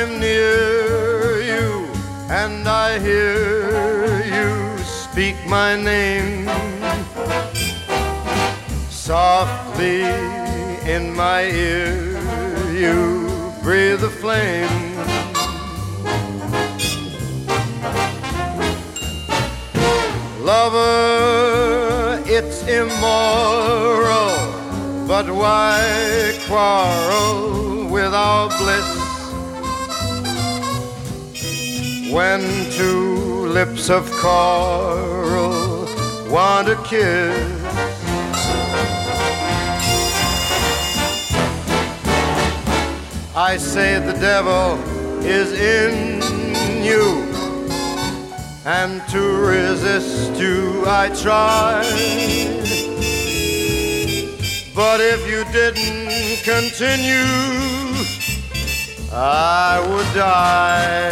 I'm near you and I hear you speak my name softly in my ear, you breathe a flame. Lover, it's immoral, but why quarrel with our bliss when two lips of coral want a kiss? I say the devil is in you, and to resist you I try. But if you didn't continue, I would die.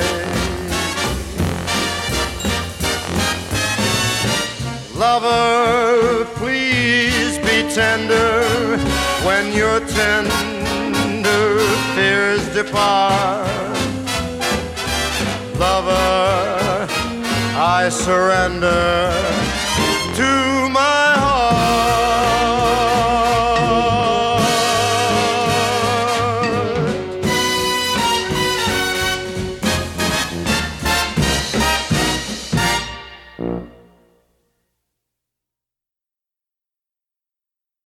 Lover, please be tender when your tender fears depart. Lover, I surrender to my